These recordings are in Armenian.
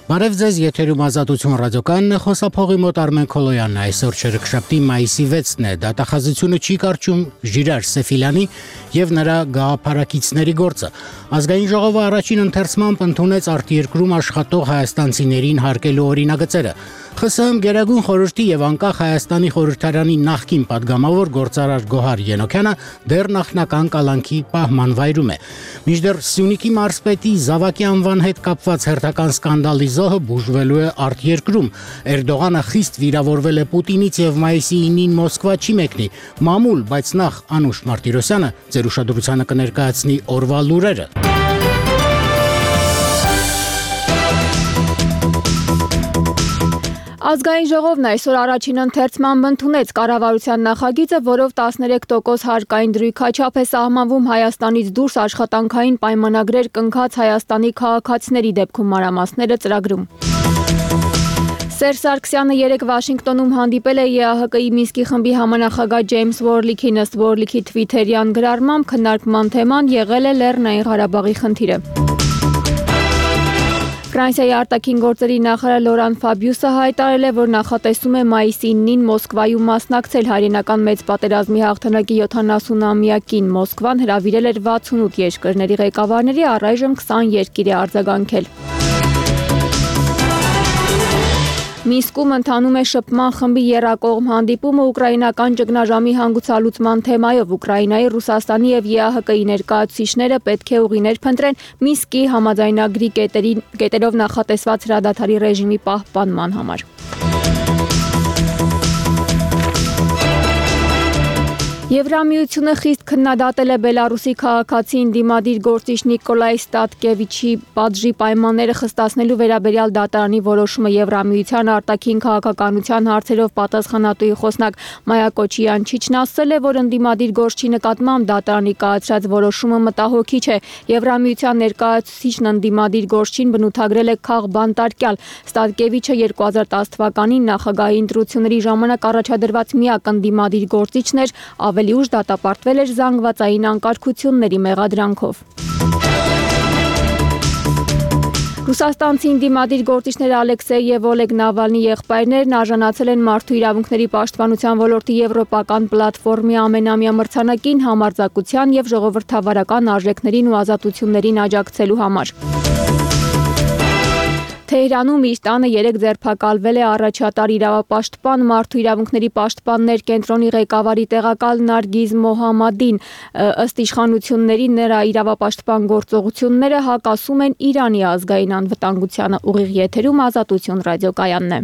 Բարև ձեզ, եթերում Ազատություն ռադիոկայանն է, խոսափողի մոտ Արմեն Քոլոյանն է, այսօր չորեքշաբթի մայիսի 6-ն է, դատախազությունը չի կարճում Ժիրայր Սեֆիլյանի եւ նրա գաղափարակիցների գործը։ Ազգային ժողովը առաջին ընթերցմամբ ընդունեց արտերկրում աշխատող հայաստանցիներին հարկելու օրինագծերը։ ԽՍՀՄ Գերագույն խորհրդի եւ անկախ Հայաստանի խորհրդարանի նախկին падգամավոր գործարար Գոհար Ենոքյանը դեռ նախնական կալանքի պահման վայրում է։ Մինչդեռ Սյունիքի մարզպետի Զավակի անվան հետ կապված հերթական սկանդալի զոհը բուժվելու է արտերկրում։ Էրդողանը խիստ վիրավորվել է Պուտինից եւ մայիսի 9-ին Մոսկվա չի մեկնի։ Մամուլ, բայց նախ Անուշ Մարտիրոսյանը ձեր ուշադրությանը կներկայացնի օրվա լուրերը։ Ազգային ժողովն այսօր առաջին ընթերցմամբ ընդունեց կառավարության նախագիծը, որով 13% հարկային դրույքաչափ է սահմանվում Հայաստանից դուրս աշխատանքային պայմանագրեր կնքած Հայաստանի քաղաքացիների դեպքում մանրամասները ծրագրում։ Սերժ Սարգսյանը երեկ Վաշինգտոնում հանդիպել է ԵԱՀԿ-ի Մինսկի խմբի համանախագահ Ջեյմս Վորլիքին, ըստ Վորլիքի թվիթերյան գրառմամբ քննարկման թեման եղել է Լեռնային Ղարաբաղի խնդիրը։ Ֆրանսիայի արտաքին գործերի նախարար Լորան Ֆաբիուսը հայտարարել է, որ նախատեսում է մայիսի 9-ին Մոսկվայում մասնակցել հայրենական մեծ պատերազմի հաղթանակի 70-ամյակին։ Մոսկվան հրավիրել էր 68 երկրների ղեկավարների, առայժմ 20 երկիր է արձագանքել։ Մինսկում ընթանում է շփման խմբի եռակողմ հանդիպումը ուկրաինական ճգնաժամի հանգուցալուծման թեմայով։ Ուկրաինայի, Ռուսաստանի եւ ԵԱՀԿ-ի ներկայացուցիչները պետք է ուղիներ փնտրեն Մինսկի համաձայնագրի կետերով նախատեսված հրադադարի ռեժիմի պահպանման համար։ Եվրամիությունը խիստ քննադատել է Բելարուսի քաղաքացի ընդդիմադիր գործիչ Նիկոլայ Ստատկևիչի պատժի պայմանները խստացնելու վերաբերյալ դատարանի որոշումը։ Եվրամիության արտաքին քաղաքականության հարցերով պատասխանատուի խոսնակ Մայա Կոչյանչիչն ասել է, որ ընդդիմադիր գործչի նկատմամբ դատարանի կայացրած որոշումը մտահոգիչ է։ Եվրամիության ներկայացուցիչն ընդդիմադիր գործչին բնութագրել է քաղբանտարկյալ։ Ստատկևիչը 2010 թվականին նախագահի ընտրությունների ժամանակ առաջադրված միակ ընդդիմադիր գործիչն էր, ավելի ուշ դատապարտվել էր զանգվածային անկարգությունների մեղադրանքով։ Ռուսաստանցի ընդդիմադիր գործիչներ Ալեքսեյ եւ Օլեգ Նավալնի եղբայրներն արժանացել են մարդու իրավունքների պաշտպանության ոլորտի եվրոպական պլատֆորմի ամենամյա մրցանակին համարձակության եւ ժողովրդավարական արժեքներին ու ազատություններին աջակցելու համար։ Թեհրանում իր տանը երեկ ձերբակալվել է առաջատար իրավապաշտպան մարդու իրավունքների պաշտպաններ կենտրոնի ղեկավարի տեղակալ Նարգիզ Մոհամմադին։ Ըստ իշխանությունների նրա իրավապաշտպան գործողությունները հակասում են Իրանի ազգային անվտանգությանը։ Ուղիղ եթերում Ազատություն ռադիոկայանն է։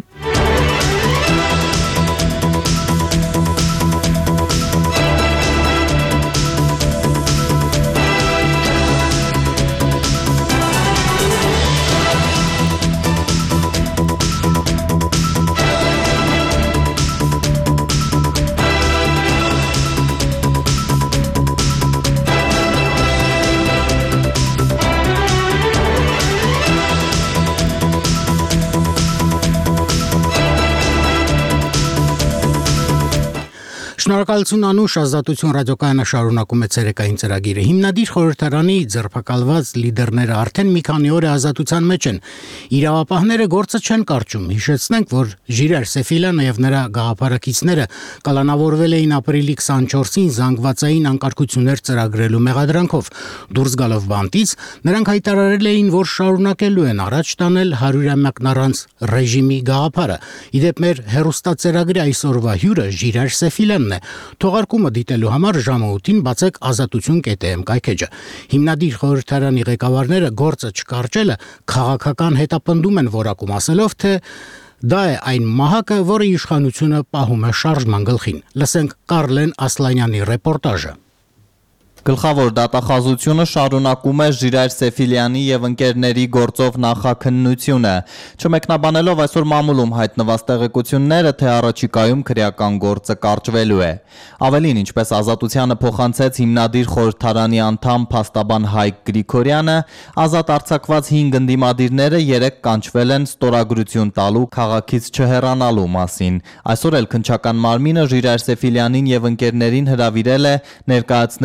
Շնորհակալություն Անուշ, Ազատություն ռադիոկայանը շարունակում է ցերեկային ծրագիրը։ Հիմնադիր խորհրդարանի ձերբակալված լիդերները արդեն մի քանի օր է ազատության մեջ են։ Իրավապահները գործը չեն կարճում։ Հիշեցնենք, որ Ժիրայր Սեֆիլյանը եւ նրա գաղափարակիցները կալանավորվել էին ապրիլի 24-ին զանգվածային անկարգություններ ծրագրելու մեղադրանքով։ Դուրս գալով բանտից նրանք հայտարարել էին, որ շարունակելու են առաջ տանել 100-ամյակն առանց ռեժիմի գաղափարը։ Իդեպ մեր հեռուստացերագրի այսօրվա հյուրը Ժիրայր Սեֆիլյանն է։ Թողարկումը դիտելու համար ժամը 8-ին բացեք azatutun.am կայքեջը։ Հիմնադիր խորհրդարանի ղեկավարները գործը չկարճելը քաղաքական հետապնդում են որակում, ասելով, թե դա է այն մահակը, որը իշխանությունը պահում է շարժման գլխին։ Լսենք Կարլեն Ասլանյանի ռեպորտաժը։ Գլխավոր դատախազությունը շարունակում է Ժիրայր Սեֆիլյանի եւ ընկերների գործով նախաքննությունը։ Չմեկնաբանելով այսօր մամուլում հայտնված տեղեկությունները, թե առաջիկայում քրեական գործը կարճվելու է։ Ավելին, ինչպես Ազատությանը փոխանցեց հիմնադիր խորհրդարանի անդամ փաստաբան Հայկ Գրիգորյանը, ազատ արձակված 5 ընդդիմադիրները երեկ կանչվել են ստորագրություն տալու քաղաքից չհեռանալու մասին։ Այսօր էլ քննչական մարմինը Ժիրայր Սեֆիլյանին եւ ընկերներին հրավիրել է ներկայացնելու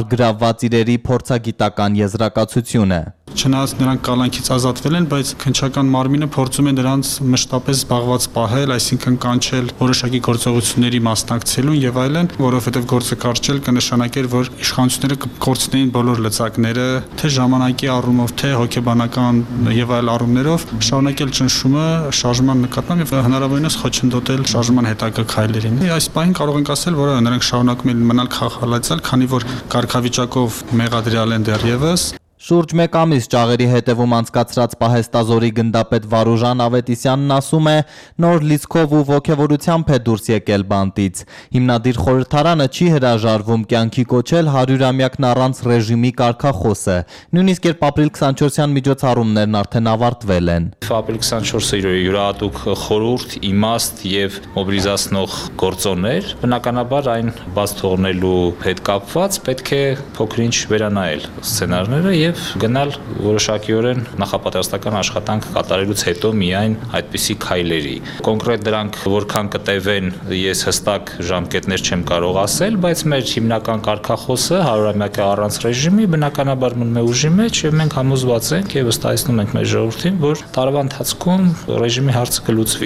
առգրավված իրերի փորձագիտական եզրակացություն է։ Չնայած նրանք կալանքից ազատվել են, բայց քննչական մարմինը փորձում է նրանց մշտապես զբաղված պահել, այսինքն կանչել որոշակի գործողությունների մասնակցելուն եւ այլն, որովհետեւ գործը կարճել կնշանակեր, որ իշխանությունները կկորցնեին բոլոր լծակները, թե ժամանակի առումով, թե հոգեբանական եւ այլ առումներով, շարունակել ճնշումը շարժման նկատմամբ եւ հնարավորինս խոչընդոտել շարժման հետագա քայլերին։ Այս պահին կարող ենք ասել, որ նրանք շարունակում են մնալ խախալացյալ, քանի որ կարգավիճակով մեղադրյալ են դեռևս։ Շուրջ 1 ամիս ճաղերի հետևում անցկացրած պահեստազորի գնդապետ Վարուժան Ավետիսյանն ասում է, նոր լիցքով ու ոգևորությամբ է դուրս եկել բանտից։ Հիմնադիր խորհրդարանը չի հրաժարվում կյանքի կոչել 100-ամյակն առանց ռեժիմի կարգախոսը, նույնիսկ երբ ապրիլ 24-յան միջոցառումներն արդեն ավարտվել են։ Ապրիլ 24-ը յուրահատուկ խորհուրդ, իմաստ եւ մոբիլիզացնող գործոններ, բնականաբար այն բաց թողնելու հետ կապված պետք է փոքրինչ վերանայել սցենարները եւ գնալ որոշակիորեն նախապատրաստական աշխատանք կատարելուց հետո միայն այդպիսի քայլերի։ Կոնկրետ դրանք որքան կտևեն, ես հստակ ժամկետներ չեմ կարող ասել, բայց մեր հիմնական կարգախոսը 100-ամյակը առանց ռեժիմի բնականաբար մնում է ուժի մեջ եւ մենք համոզված ենք եւ վստահեցնում ենք մեր ժողովրդին, որ տարվա ընթացքում ռեժիմի հարցը կլուծվի։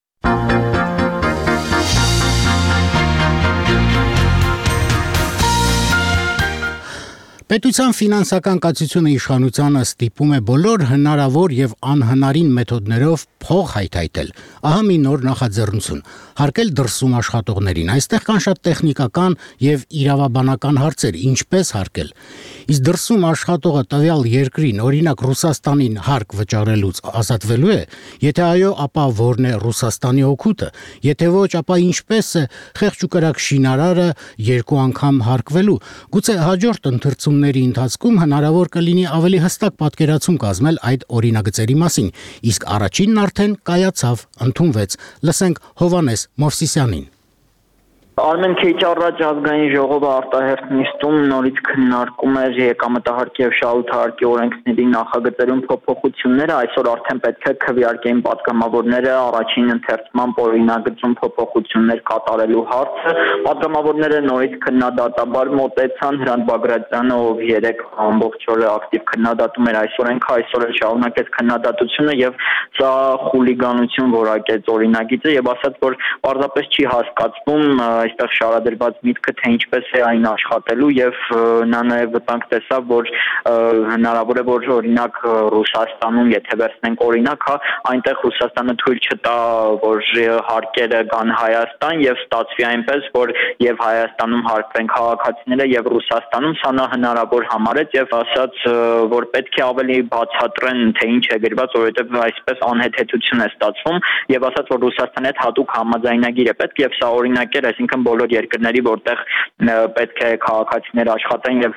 Պետության ֆինանսական կացությունը իշխանությանը ստիպում է բոլոր հնարավոր եւ անհնարին մեթոդներով փող հայթայթել։ Ահա մի նոր նախաձեռնություն՝ հարկել դրսում աշխատողներին։ Այստեղ կան շատ տեխնիկական եւ իրավաբանական հարցեր, ինչպես հարկել։ Իսկ դրսում աշխատողը տվյալ երկրին, օրինակ Ռուսաստանին հարկ վճարելուց ազատվելու է։ Եթե այո, ապա որն է Ռուսաստանի օգուտը։ Եթե ոչ, ապա ինչպես է խեղճ ու կրակ շինարարը 2 անգամ հարկվելու։ Գուցե հաջորդ ընթերցումների ընթացքում հնարավոր կլինի ավելի հստակ պատկերացում կազմել այդ օրինագծերի մասին, իսկ առաջինն արդեն կայացավ, ընդունվեց։ Լսենք Հովհաննես Մովսիսյանին։ Արմեն քիչ առաջ ազգային ժողովը արտահերթ նիստում նորից քննարկում էր եկամտահարկի եւ շահութահարկի օրենքների նախագծերում փոփոխությունները, այսօր արդեն պետք է քվեարկեին պատգամավորները առաջին ընթերցման օրինագծում փոփոխություններ կատարելու հարցը։ Պատգամավորները նորից քննադատաբար մոտեցան, Հրանտ Բագրատյանը, ով 3 ամբողջ օրը ակտիվ քննադատում էր այս օրենքը, այսօր էլ շարունակեց քննադատությունը եւ սա խուլիգանություն որակեց օրինագիծը եւ ասաց, որ պարզապես չի հասկացվում այստեղ շարադրված միտքը, թե ինչպես է այն աշխատելու եւ նա նաեւ վտանգ տեսավ, որ հնարավոր է, որ օրինակ Ռուսաստանում, եթե վերցնենք օրինակ, այնտեղ Ռուսաստանը թույլ չտա, որ հարկերը գան Հայաստան եւ ստացվի այնպես, որ եւ Հայաստանում հարկվեն քաղաքացիները եւ Ռուսաստանում, սա նա հնարավոր համարեց եւ ասաց, որ պետք է ավելի բացատրեն, թե ինչ է գրված, որովհետեւ այսպես անհեթեթություն է ստացվում եւ ասաց, որ Ռուսաստանի հետ հատուկ համաձայնագիր է պետք եւ սա օրինակ է, այսինքն բոլոր երկրների, որտեղ պետք է քաղաքացիներ աշխատեն եւ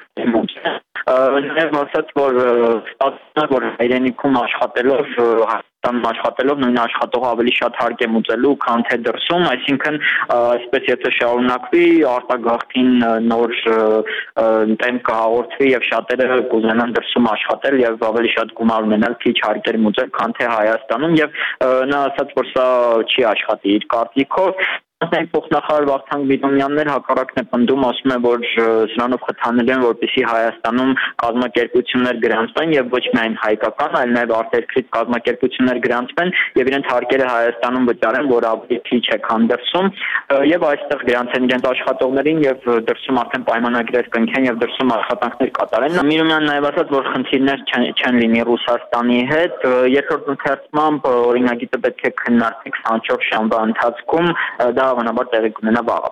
Նաև ասաց, որ ստացվում է, որ հայրենիքում աշխատելով, Հայաստանում աշխատելով նույն աշխատողը ավելի շատ հարկ է մուծելու, քան թե դրսում, այսինքն այսպես եթե շարունակվի, արտագաղթին նոր տեմպ կհաղորդվի եւ շատերը կուզենան դրսում աշխատել եւ ավելի շատ գումար ունենալ, քիչ հարկեր մուծել, քան թե Հայաստանում եւ նա ասաց, որ սա չի աշխատի իր կարծիքով Փոխնախարար Վախթանգ Բիդոնյաններ հակառակն է պնդում, ասում է, որ սրանով խթանել են, որպեսզի Հայաստանում կազմակերպություններ գրանցվեն եւ ոչ միայն հայկական, այլ նաեւ արտերկրից կազմակերպություններ գրանցվեն եւ իրենց հարկերը Հայաստանում վճարեն, որ ավելի քիչ է, քան դրսում եւ այստեղ գրանցեն իրենց աշխատողներին եւ դրսում արդեն պայմանագրեր կնքեն եւ դրսում աշխատանքներ կատարեն։ Միրումյանն նաեւ ասաց, որ խնդիրներ չեն լինի Ռուսաստանի հետ, երկրորդ ընթերցմամբ օրինագիծը պետք է քննարկվի 24 ժամվա ընթացքում, դա հավանաբար տեղի կունենա վաղը։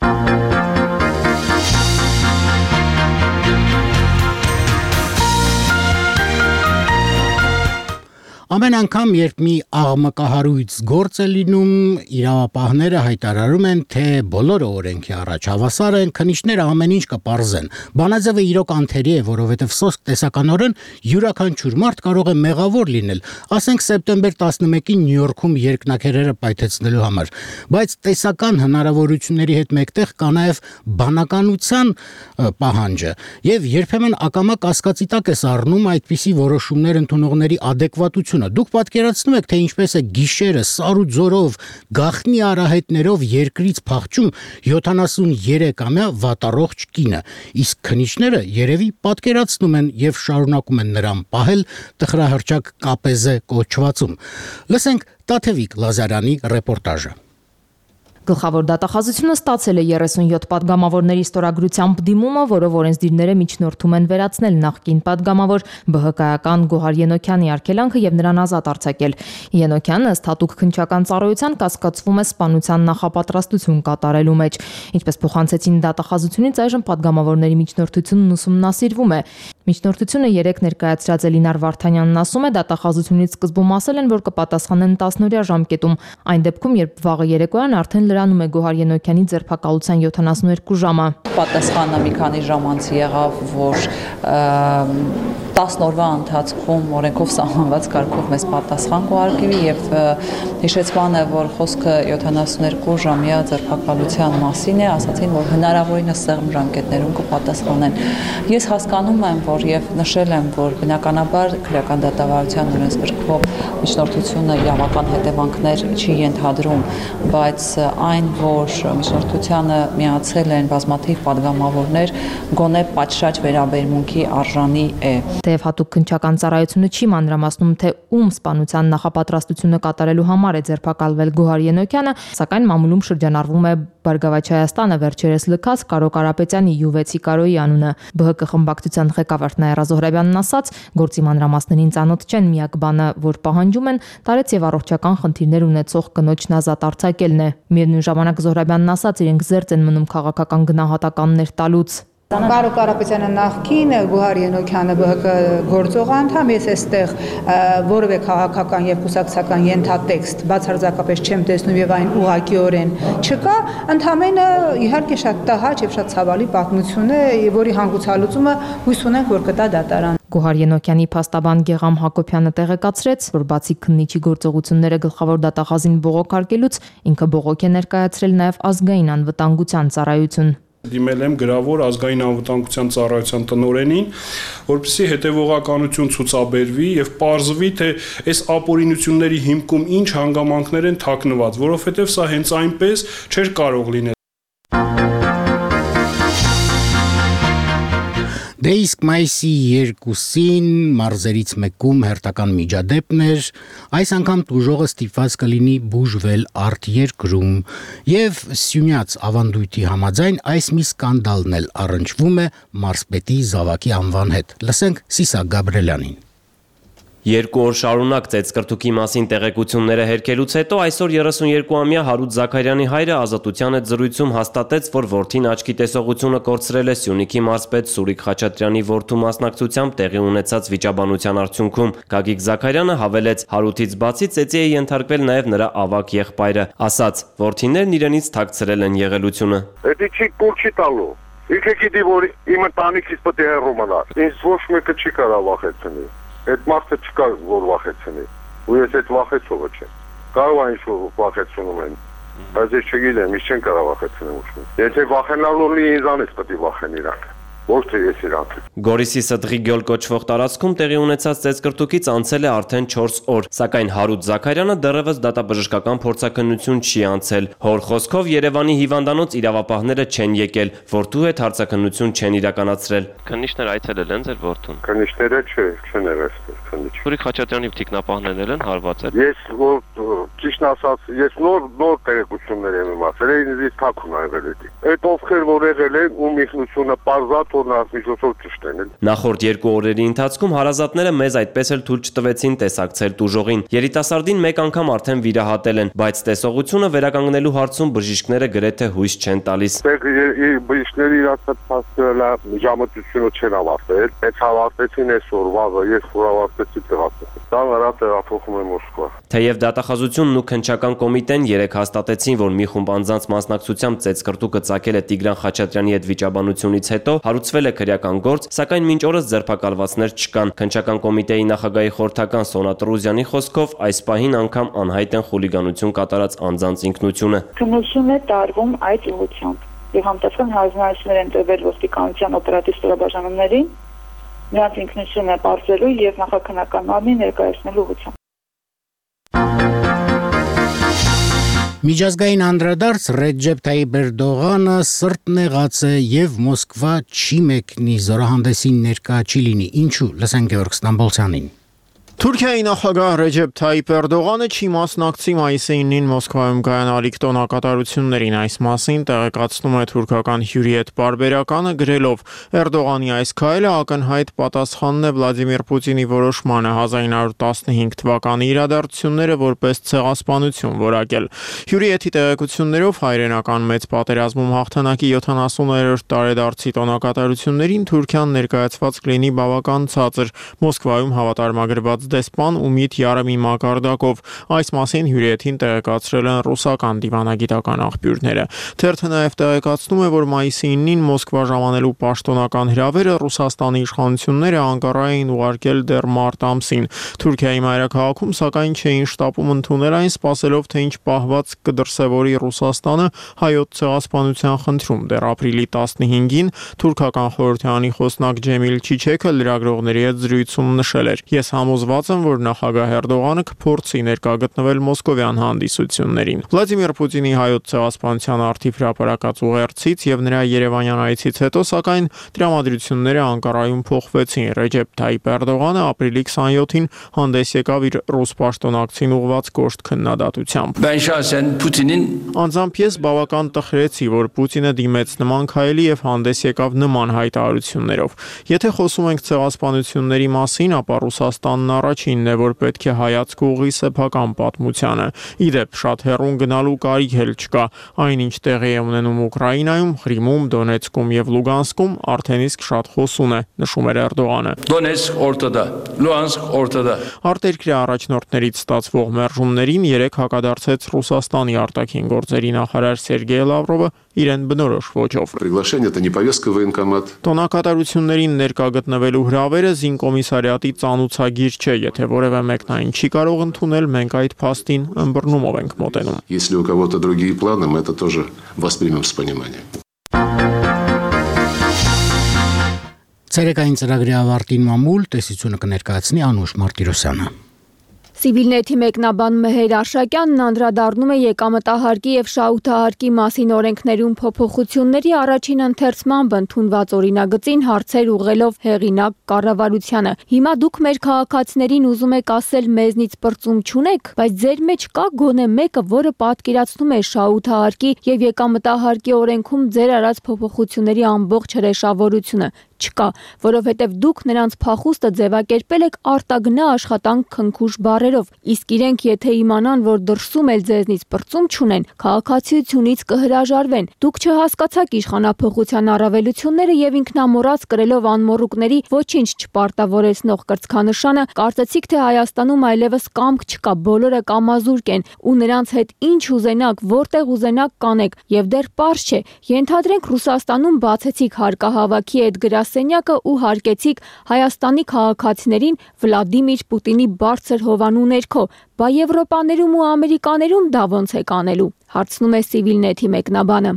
Ամեն անգամ, երբ մի աղմկահարույց գործ է լինում, իրավապահները հայտարարում են, թե բոլորը օրենքի առաջ հավասար են, քննիչները ամեն ինչ կպարզեն։ Բանաձևը իրոք անթերի է, որովհետև սոսկ տեսականորեն յուրաքանչյուր մարդ կարող է մեղավոր լինել, ասենք սեպտեմբեր 11-ին Նյու Յորքում երկնաքերերը պայթեցնելու համար, բայց տեսական հնարավորությունների հետ մեկտեղ կա նաև բանականության պահանջը, եւ երբեմն ակամա կասկածի տակ է սառնում այդպիսի որոշումներ ընդունողների ադեկվատությունը հաջողությունը։ Դուք պատկերացնում եք, թե ինչպես է գիշերը սար ու ձորով, գաղտնի արահետներով երկրից փախչում 73-ամյա վատառողջ կինը։ Իսկ քնիչները երևի պատկերացնում են եւ շարունակում են նրան պահել տխրահռչակ կապեզե կոչվածում։ Լսենք Տաթևիկ Լազարյանի ռեպորտաժը։ Գլխավոր դատախազությունը ստացել է 37 պատգամավորների ստորագրությամբ դիմումը, որով օրենսդիրները միջնորդում են վերացնել նախկին պատգամավոր ԲՀԿ-ական Գոհար Ենոքյանի արգելանքը եւ նրան ազատ արձակել։ Ենոքյանը ըստ հատուկ քննչական ծառայության կասկածվում է սպանության նախապատրաստություն կատարելու մեջ։ Ինչպես փոխանցեցին դատախազությունից, այժմ պատգամավորների միջնորդությունն ուսումնասիրվում է։ Միջնորդությունը 3 ներկայացրած Էլինար Վարդանյանն ասում է, դատախազությունից սկզբում ասել են, որ կպատասխանեն 10-օրյա ժամկետում, այն դեպքում, երբ վաղը երեկոյան արդեն լրանում է Գոհար Ենոքյանի ձերբակալության 72 ժամը։ Պատասխանը մի քանի ժամ անց եղավ, որ 10 օրվա ընթացքում օրենքով սահմանված կարգով մեզ պատասխան կուղարկվի եւ հիշեցման է, որ խոսքը 72 ժամյա ձերբակալության մասին է, ասացին, որ հնարավորինս սեղմ ժամկետներում կպատասխանեն։ Ես հասկանում եմ, որ եւ նշել եմ, որ բնականաբար քրեական դատավարության օրենսգրքով միջնորդությունը իրավական հետևանքներ չի ենթադրում, բայց այն, որ միջնորդությանը միացել են բազմաթիվ պատգամավորներ, գոնե պատշաճ վերաբերմունքի արժանի է։ Թեև հատուկ քննչական ծառայությունը չի մանրամասնում, թե ում սպանության նախապատրաստությունը կատարելու համար է ձերբակալվել Գոհար Ենոքյանը, սակայն մամուլում շրջանառվում է Բարգավաճ Հայաստանը վերջերս լքած Կարո Կարապետյանի յուվեցի Կարոյի անունը։ ԲՀԿ խմբակցության ղեկավար Նաիրա Զոհրաբյանն ասաց, գործի մանրամասներին ծանոթ չեն, միակ բանը, որ պահանջում են, տարեց եւ առողջական խնդիրներ ունեցող կնոջն ազատ արձակելն է։ Միևնույն ժամանակ Զոհրաբյանն ասաց, իրենք զերծ են մնում քաղաքական գնահատականներ տալուց։ Կարո Կարապետյանը նախկին, Գոհար Ենոքյանը ԲՀԿ գործող անդամ, ես այստեղ որևէ քաղաքական եւ կուսակցական ենթատեքստ բացարձակապես չեմ տեսնում եւ այն ուղղակիորեն չկա, ընդհանրապես իհարկե շատ տհաճ եւ շատ ցավալի պատմություն է, որի հանգուցալուծումը հույս ունենք, որ կտա դատարան։ Գոհար Ենոքյանի փաստաբան Գեգամ Հակոբյանը տեղեկացրեց, որ բացի քննիչի գործողությունները գլխավոր դատախազին բողոքարկելուց, ինքը բողոք է ներկայացրել նաեւ ազգային անվտանգության ծառայություն։ Դիմել եմ գրավոր ազգային անվտանգության ծառայության տնօրենին, որպեսզի հետևողականություն ցուցաբերվի եւ պարզվի, թե այս ապօրինությունների հիմքում ինչ հանգամանքներ են թաքնված, որովհետեւ սա հենց այնպես չէր կարող լինել։ Դե իսկ մայիսի 2-ին մարզերից մեկում հերթական միջադեպն էր, այս անգամ տուժողը ստիպված կլինի բուժվել արտերկրում եւ Սյունյաց ավանդույթի համաձայն այս մի սկանդալն էլ առնչվում է մարզպետի զավակի անվան հետ։ Լսենք Սիսակ Գաբրելյանին։ 2 օր շարունակ ծեծկրտուքի մասին տեղեկությունները հերքելուց հետո այսօր 32-ամյա Հարութ Զաքարյանի հայրը Ազատության հետ զրույցում հաստատեց, որ որդին աչքի տեսողությունը կորցրել է Սյունիքի մարզպետ Սուրիկ Խաչատրյանի որդու մասնակցությամբ տեղի ունեցած վիճաբանության արդյունքում։ Գագիկ Զաքարյանը հավելեց, Հարութից բացի ծեծի է ենթարկվել նաև նրա ավագ եղբայրը, ասաց, որդիներն իրենից թաքցրել են եղելությունը։ Դա չի կուր չի տալու։ Ինքը գիտի, որ իմ ընտանիքից պետք է հեռու մնար։ Ինձ ոչ մեկը չի կարող վախեցնել։ Այդ մարդը չկա, որ վախեցնի, ու ես այդ վախեցողը չեմ, կարող է ինչ-որ վախեցնում են, բայց ես չգիտեմ, ես չեն կարող վախեցնել ուշում, եթե վախենալու լի ինձանից պետք է վախեն իրանք, ոչ թե ես իրանք։ Գորիսի Սդղի գյոլ կոչվող տարածքում տեղի ունեցած ծեծկրտուքից անցել է արդեն 4 օր, սակայն Հարութ Զաքարյանը դեռևս դատաբժշկական փորձաքննություն չի անցել, հոր խոսքով Երևանի հիվանդանոց իրավապահները չեն եկել, որդու հետ հարցաքննություն չեն իրականացրել։ Քննիչներ այցելել են ձեր որդուն։ Քննիչները չեն եղել քննիչ։ Սուրիկ Խաչատրյանի թիկնապահներն են հարվածել։ Ես որ ճիշտ ասած, ես նոր տեղեկություններ եմ իմացել, ինձ թաքուն ա եղել դա։ Այդ ովքեր որ եղել են, ում ինքնությունը պարզած օրնած միջոցով ճիշտ են։ Նախորդ 2 օրերի ընթացքում հարազատները մեզ այդպես էլ թույլ չտվեցին տեսակցել տուժողին։ Երիտասարդին մեկ անգամ արդեն վիրահատել են, բայց տեսողությունը վերականգնելու հարցում բժիշկները գրեթե հույս չեն տալիս։ Բժիշկները իրացած փաստերը ժամացությունը չեն ավարտել, բայց ավարտեցին այսօր վաղը, ես որ ավարտեցի տեղափոխում։ Դա նրա տեղափոխում է Մոսկվա։ Թեև դատախազությունն ու քննչական կոմիտեն երեկ հաստատեցին, որ մի խումբ անձանց մասնակցությամբ ծեծկրտուկը ծագել է Տիգրան Խաչատրյանի հետ վիճաբանությունից հետո, հարուցվել է քրեական գործ, սակայն մինչ օրս ձերբակալվածներ չկան։ Քննչական կոմիտեի նախագահի խորհրդական Սոնա Տրուզյանի խոսքով այս պահին անգամ անհայտ են խուլիգանություն կատարած անձանց ինքնությունը։ Քննություն է տարվում այդ ուղղությամբ եւ համտեսական հանձնարարություններ են տրվել ոստիկանության օպերատիվ ստորաբաժանումներին նրանց ինքնությունը պարզելու եւ նախաքննական մարմին ներկայացնելու ուղղությամբ։ Միջազգային անդրադարձ Ռեջեփ Թայիփ Էրդողանը սրտն եղած է եւ Մոսկվա չի մեկնի զորահանդեսին ներկա չի լինի։ Ինչու՞։ Լսենք Գևորգ Ստամբոլցյանին։ Թուրքիայի նախագահ Ռեջեփ Թայիփ Էրդողանը չի մասնակցի մայիսի 9-ին Մոսկվայում կայանալիք տոնակատարություններին, այս մասին տեղեկացնում է թուրքական հյուրի հետ պարբերականը գրելով. Էրդողանի այս քայլը ակնհայտ պատասխանն է Վլադիմիր Պուտինի որոշմանը 1915 թվականի իրադարձությունները որպես ցեղասպանություն որակել։ Հյուրի հետ տեղեկություններով հայրենական մեծ պատերազմում հաղթանակի 70-րդ տարեդարձի տոնակատարություններին Թուրքիան ներկայացված կլինի բավական ցածր, Մոսկվայում հավատարմագրված դեսպան Ումիդ Յարեմի մակարդակով, այս մասին հյուրիետին տեղեկացրել են ռուսական դիվանագիտական աղբյուրները։ Թերթը նաև տեղեկացնում է, որ մայիսի 9-ին Մոսկվա ժամանելու պաշտոնական հրավերը Ռուսաստանի իշխանությունները Անկարա էին ուղարկել դեռ մարտ ամսին։ Թուրքիայի մայրաքաղաքում սակայն չէին շտապում ընդունել այն, սպասելով թե ինչ պահված կդրսևորի Ռուսաստանը հայոց ցեղասպանության խնդրում։ Դեռ ապրիլի 15-ին թուրքական խորհրդարանի խոսնակ Ջեմիլ Չիչեքը լրագրողների հետ զրույցում նշել էր. Ես համոզված եմ, որ նախագահ Էրդողանը կփորձի ներկա գտնվել մոսկովյան հանդիսություններին։ Վլադիմիր Պուտինի հայոց ցեղասպանության արդիվ հրապարակած ուղերձից եւ նրա Երևանյան այցից հետո սակայն տրամադրությունները Անկարայում փոխվեցին։ Ռեջեփ Թայիփ Էրդողանը ապրիլի 27-ին հանդես եկավ իր ռուս պաշտոնակցին ուղղված կոշտ քննադատությամբ։ Անձամբ ես բավական տխրեցի, որ Պուտինը դիմեց նման քայլի եւ հանդես եկավ նման հայտարարություններով։ Եթե խոսում ենք ցեղասպանությունների մասին, ապա Ռուսաստանն առաջինն է, որ պետք է հայացք ուղղի սեփական պատմությանը։ Իդեպ շատ հեռուն գնալու կարիք էլ չկա։ Այնինչ տեղի է ունենում Ուկրաինայում, Ղրիմում, Դոնեցկում եւ Լուգանսկում արդեն իսկ շատ խոսուն է, նշում էր Էրդողանը։ Դոնեցկ օրտոդա, Լուգանսկ օրտոդա։ Արտերկրի առաջնորդներից ստացվող մերժումներին երեք հակադարձեց Ռուսաստանի արտաքին գործերի նախարար Սերգեյ Լավրովը իրեն բնորոշ ոճով։ Տոնակատարություններին ներկա գտնվելու հրավերը զինկոմիսարիատի ծանուցագիր չէ, եթե որևէ մեկն այն չի կարող ընդունել, մենք այդ փաստին ըմբռնումով ենք մոտենում։ Если у кого-то другие планы, мы это тоже воспримем с пониманием. Ցերեկային ծրագրի ավարտին մամուլ տեսությունը կներկայացնի Անուշ Մարտիրոսյանը։ Սիվիլնեթի մեկնաբան Մեհեր Արշակյանն անդրադառնում է եկամտահարկի եւ շահութահարկի մասին օրենքներում փոփոխությունների առաջին ընթերցմամբ ընդունված օրինագծին հարցեր ուղղելով հեղինակ կառավարությանը։ Հիմա դուք մեր քաղաքացիներին ուզում եք ասել մեզնից պրծում չունեք, բայց ձեր մեջ կա գոնե մեկը, որը պատկերացնում է շահութահարկի եւ եկամտահարկի օրենքում ձեր արած փոփոխությունների ամբողջ հրեշավորությունը։ Չկա, որովհետև դուք նրանց փախուստը ձևակերպել եք արտագնա աշխատանք քնքուշ բառերով, իսկ իրենք եթե իմանան, որ դրսում էլ ձեզնից պրծում չունեն, քաղաքացիությունից կհրաժարվեն։ Դուք չհասկացաք իշխանափոխության առավելությունները եւ ինքնամոռաց կրելով անմոռուկների ոչինչ չպարտավորեցնող կրծքանշանը, կարծեցիք թե Հայաստանում այլևս կամք չկա, բոլորը կամազուրկ են ու նրանց հետ ինչ ուզենաք, որտեղ ուզենաք կանեք, եւ դեռ պարզ չէ, ենթադրենք Ռուսաստանում բացեցիք հարկահավաքի այդ գրասենյակը ու հարկեցիք Հայաստանի քաղաքացիներին Վլադիմիր Պուտինի բարձր հովանու ներքո, բա Եվրոպաներում ու Ամերիկաներում դա ոնց է կանելու, հարցնում է Սիվիլնեթի մեկնաբանը։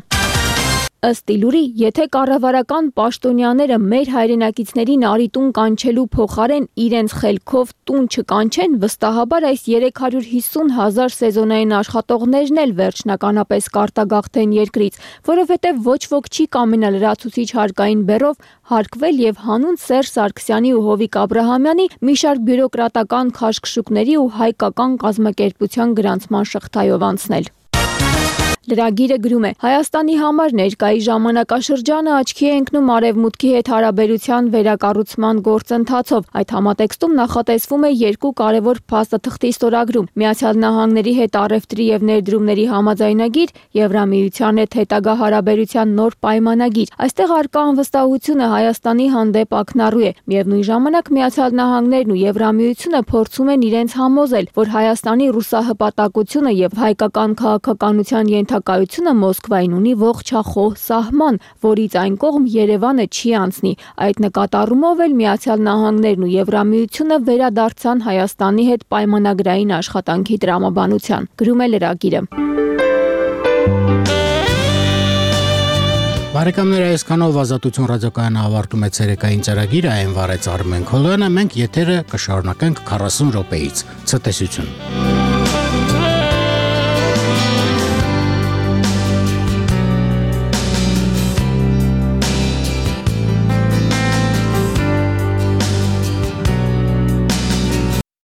Ըստ Իլուրի, եթե կառավարական պաշտոնյաները մեր հայրենակիցներին արիտուն կանչելու փոխարեն իրենց խելքով տուն չկանչեն, վստահաբար այս 350,000 սեզոնային աշխատողներն էլ վերջնականապես կարտագաղթեն երկրից, որովհետև ոչ ոք չի կամենա լրացուցիչ հարկային բեռով հարկվել եւ հանուն Սերժ Սարգսյանի ու Հովիկ Աբրահամյանի մի շարք բյուրոկրատական քաշքշուկների ու հայկական կազմակերպության գրանցման շղթայով անցնել։ Լրագիրը գրում է. Հայաստանի համար ներկայի ժամանակաշրջանը աչքի է ընկնում արևմուտքի հետ հարաբերության վերակառուցման գործընթացով։ Այդ համատեքստում նախատեսվում է երկու կարևոր փաստաթղթի ստորագրում՝ Միացյալ Նահանգների հետ առևտրի եւ ներդրումների համաձայնագիր, Եվրամիության հետ հետագա հարաբերության նոր պայմանագիր։ Այստեղ առկա անվստահությունը Հայաստանի հանդեպ ակնառու է։ Միևնույն ժամանակ Միացյալ Նահանգներն ու Եվրամիությունը փորձում են իրենց համոզել, որ Հայաստանի ռուսահպատակությունը եւ հայկական քաղաքականության ենթակայությունը Մոսկվային ունի ողջախոհ սահման, որից այն կողմ Երևանը չի անցնի։ Այդ նկատառումով էլ Միացյալ Նահանգներն ու Եվրամիությունը վերադարձան Հայաստանի հետ պայմանագրային աշխատանքի տրամաբանության։ Գրում է լրագիրը։ Բարեկամներ, այսքանով Ազատություն ռադիոկայանը ավարտում է ցերեկային ծրագիրը, այն վարեց Արմեն Քոլյանը, մենք եթերը կշարունակենք 40 րոպեից։ Ցտեսություն։